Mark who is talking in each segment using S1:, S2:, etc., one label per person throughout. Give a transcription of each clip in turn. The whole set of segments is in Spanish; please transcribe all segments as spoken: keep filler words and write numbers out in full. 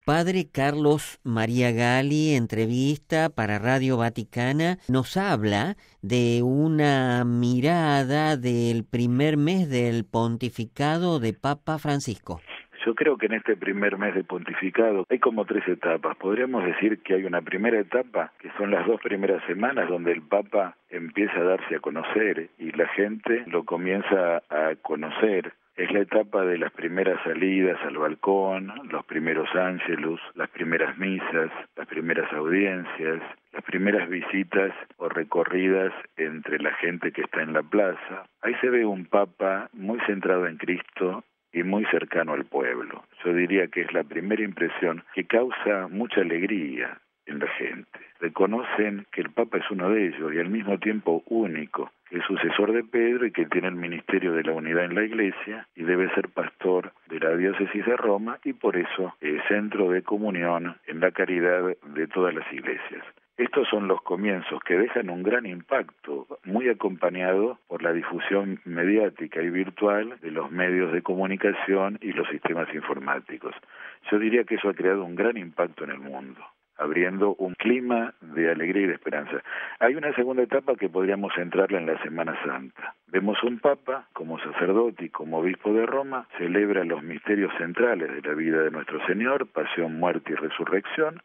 S1: Padre Carlos María Gali, entrevista para Radio Vaticana, nos habla de una mirada del primer mes del pontificado de Papa Francisco.
S2: Yo creo que en este primer mes de pontificado hay como tres etapas. Podríamos decir que hay una primera etapa, que son las dos primeras semanas, donde el Papa empieza a darse a conocer y la gente lo comienza a conocer. Es la etapa de las primeras salidas al balcón, los primeros ángelus, las primeras misas, las primeras audiencias, las primeras visitas o recorridas entre la gente que está en la plaza. Ahí se ve un Papa muy centrado en Cristo y muy cercano al pueblo. Yo diría que es la primera impresión que causa mucha alegría en la gente. Reconocen que el Papa es uno de ellos y al mismo tiempo único, que es sucesor de Pedro y que tiene el ministerio de la unidad en la Iglesia y debe ser pastor de la diócesis de Roma y por eso es centro de comunión en la caridad de todas las iglesias. Estos son los comienzos que dejan un gran impacto, muy acompañado por la difusión mediática y virtual de los medios de comunicación y los sistemas informáticos. Yo diría que eso ha creado un gran impacto en el mundo, abriendo un clima de alegría y de esperanza. Hay una segunda etapa que podríamos centrarla en la Semana Santa. Vemos un Papa, como sacerdote y como obispo de Roma, celebra los misterios centrales de la vida de nuestro Señor, pasión, muerte y resurrección,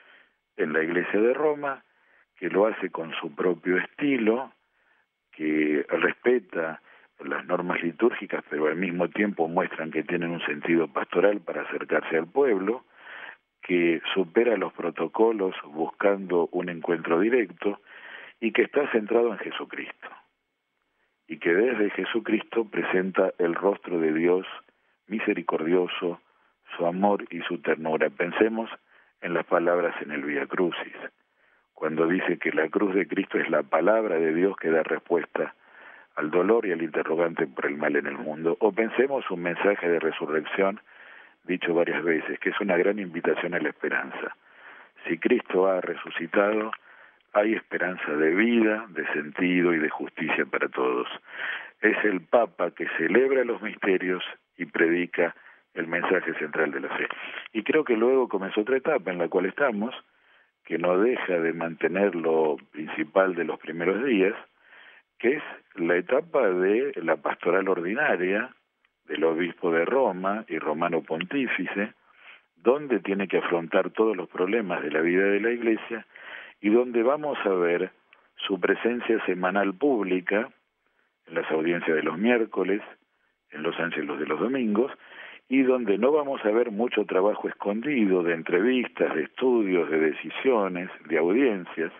S2: en la Iglesia de Roma, que lo hace con su propio estilo, que respeta las normas litúrgicas, pero al mismo tiempo muestran que tienen un sentido pastoral para acercarse al pueblo, que supera los protocolos buscando un encuentro directo y que está centrado en Jesucristo. Y que desde Jesucristo presenta el rostro de Dios misericordioso, su amor y su ternura. Pensemos en las palabras en el Vía Crucis, cuando dice que la cruz de Cristo es la palabra de Dios que da respuesta al dolor y al interrogante por el mal en el mundo. O pensemos un mensaje de resurrección dicho varias veces, que es una gran invitación a la esperanza. Si Cristo ha resucitado, hay esperanza de vida, de sentido y de justicia para todos. Es el Papa que celebra los misterios y predica el mensaje central de la fe. Y creo que luego comenzó otra etapa en la cual estamos, que no deja de mantener lo principal de los primeros días, que es la etapa de la pastoral ordinaria del obispo de Roma y romano pontífice, donde tiene que afrontar todos los problemas de la vida de la Iglesia y donde vamos a ver su presencia semanal pública en las audiencias de los miércoles, en los ángelos de los domingos, y donde no vamos a ver mucho trabajo escondido de entrevistas, de estudios, de decisiones, de audiencias,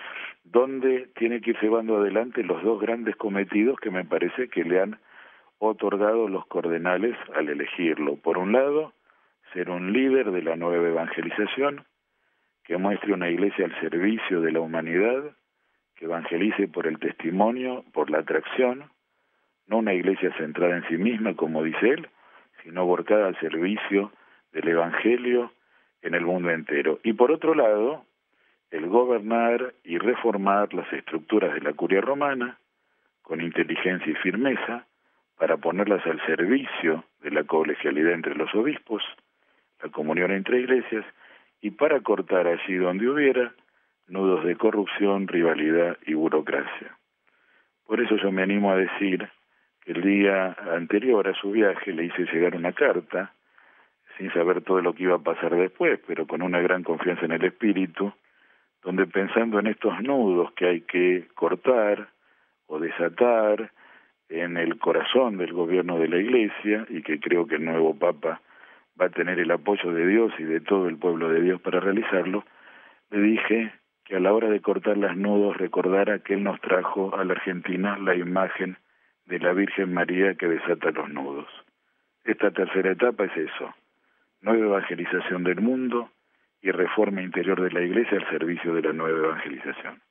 S2: donde tiene que ir llevando adelante los dos grandes cometidos que me parece que le han otorgado los cardenales al elegirlo. Por un lado, ser un líder de la nueva evangelización, que muestre una iglesia al servicio de la humanidad, que evangelice por el testimonio, por la atracción, no una iglesia centrada en sí misma, como dice él, sino volcada al servicio del Evangelio en el mundo entero. Y por otro lado, el gobernar y reformar las estructuras de la curia romana con inteligencia y firmeza para ponerlas al servicio de la colegialidad entre los obispos, la comunión entre iglesias y para cortar allí donde hubiera nudos de corrupción, rivalidad y burocracia. Por eso yo me animo a decir que el día anterior a su viaje le hice llegar una carta, sin saber todo lo que iba a pasar después, pero con una gran confianza en el Espíritu, donde pensando en estos nudos que hay que cortar o desatar en el corazón del gobierno de la Iglesia, y que creo que el nuevo Papa va a tener el apoyo de Dios y de todo el pueblo de Dios para realizarlo, le dije que a la hora de cortar los nudos recordara que Él nos trajo a la Argentina la imagen de la Virgen María que desata los nudos. Esta tercera etapa es eso, nueva evangelización del mundo y reforma interior de la Iglesia al servicio de la nueva evangelización.